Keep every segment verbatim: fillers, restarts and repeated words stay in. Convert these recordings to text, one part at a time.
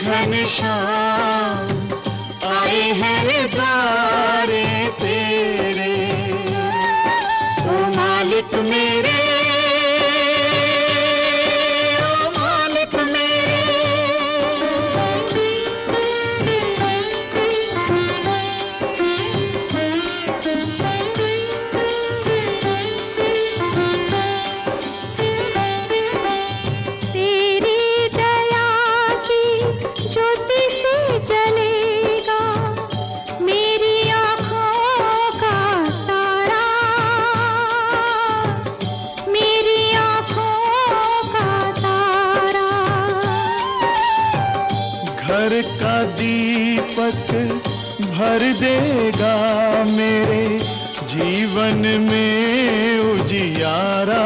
घनश्याम आए हैं द्वारे तेरे, ओ मालिक मेरे, ओ मालिक घर का दीपक भर देगा मेरे जीवन में उजियारा,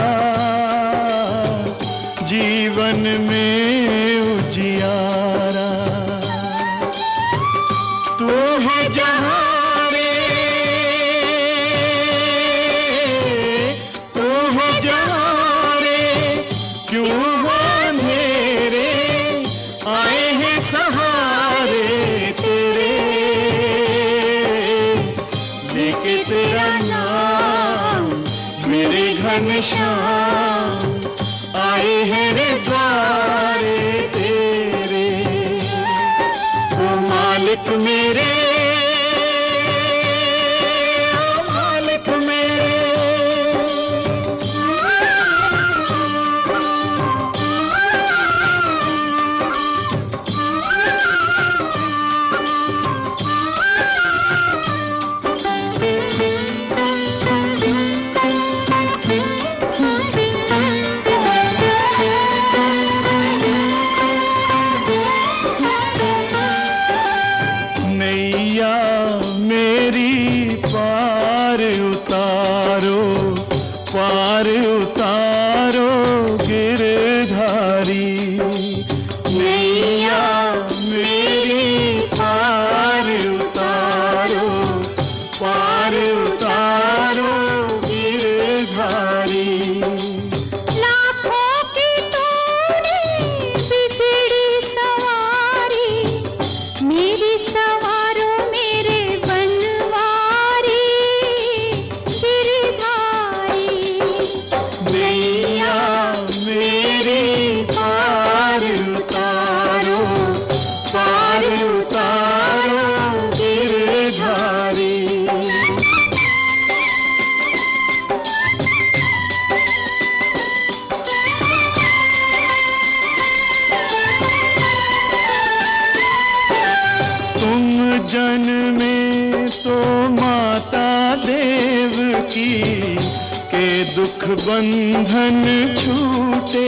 जीवन में उजियारा। तू है जहाँ रे, तू है जहाँ रे, क्यों हो अंधेरे, आए हैं सहारे तेरे, लेके तेरा नाम मेरे घनश्याम आए हैं रे द्वारे तेरे, ओ मालिक मेरे, ओ मालिक मेरे। मेरी पार उतारो, पार उतारो गिरधारी, नैया मेरी पार उतारो, पार उतारो गिरधारी। लाखों की तूने बिगड़ी सवारी, मेरी सवारो मेरे बनवारी गिरधारी, नैया मेरी पार उतारो, पार उतारो गिरधारी। तुम जन्मे तो माता देवकी के दुख बंधन छूटे,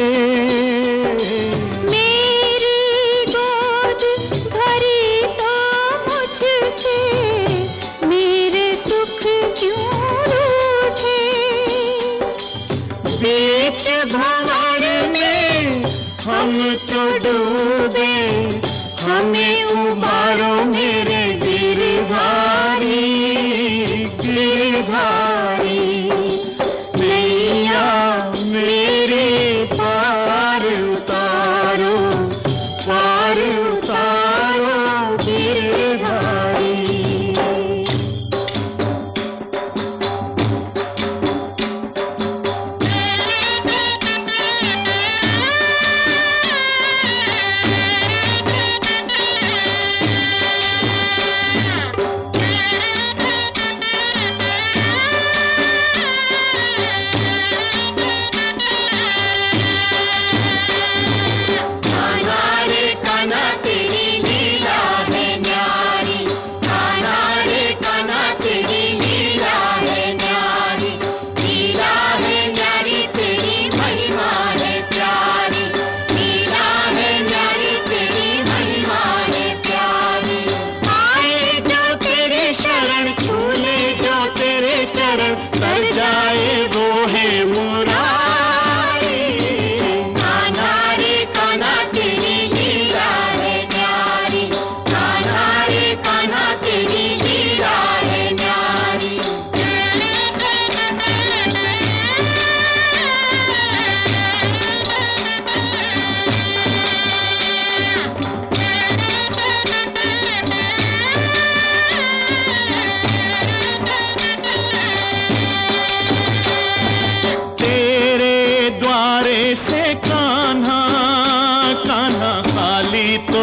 मेरी गोद भरी तो मुझसे, मेरे सुख क्यों रूठे, बीच भंवर में हम तो डूबे, हमें उबारो मेरे गिरधारी, गिरधारी। नैया मेरे पार उतारो, पार उतारो गिरधारी। कान्हा रे कान्हा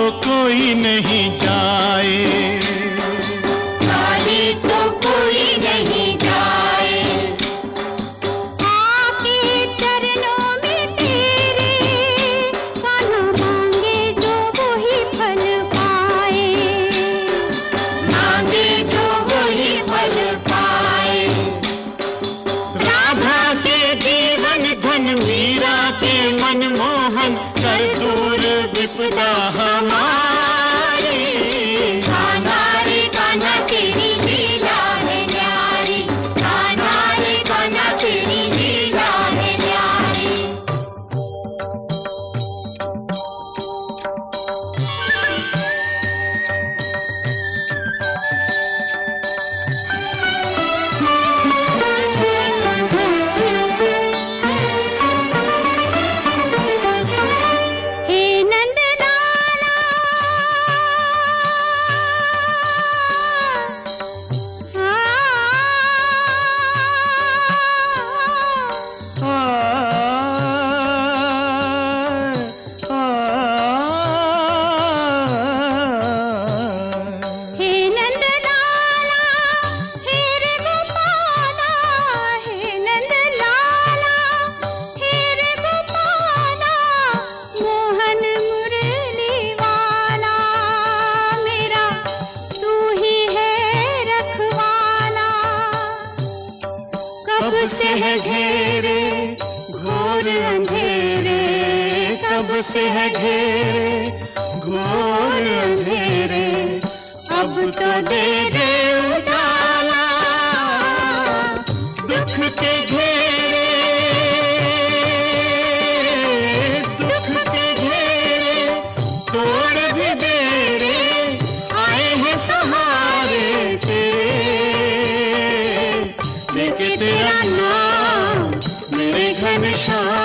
कोई नहीं जाए, खाली तो कोई नहीं जाए। आके चरणों में तेरे कान्हा मांगे जो वही फल पाए, मांगे जो वही फल पाए। राधा के जीवन धन मीरा के मनमोहन कर दूर विपदा हमारी। कान्हा रे कान्हा तेरी लीला है न्यारी, कान्हा रे कान्हा तेरी लीला है न्यारी। हे नंदलाला आ, आ, हे नंदलाला हे रे गोपाला, हे नंदलाला हे रे गोपाला। मोहन मुरली वाला मेरा तू ही है रखवाला। कब से है घेरे घोर अंधेरे, कब से है घेरे घोर अंधेरे, अब तो दे दे उजाला। दुख के घेरे, दुख के घेरे तोड़ भी दे रे, आए हैं सहारे तेरे। लेके तेरा नाम मेरे घनश्याम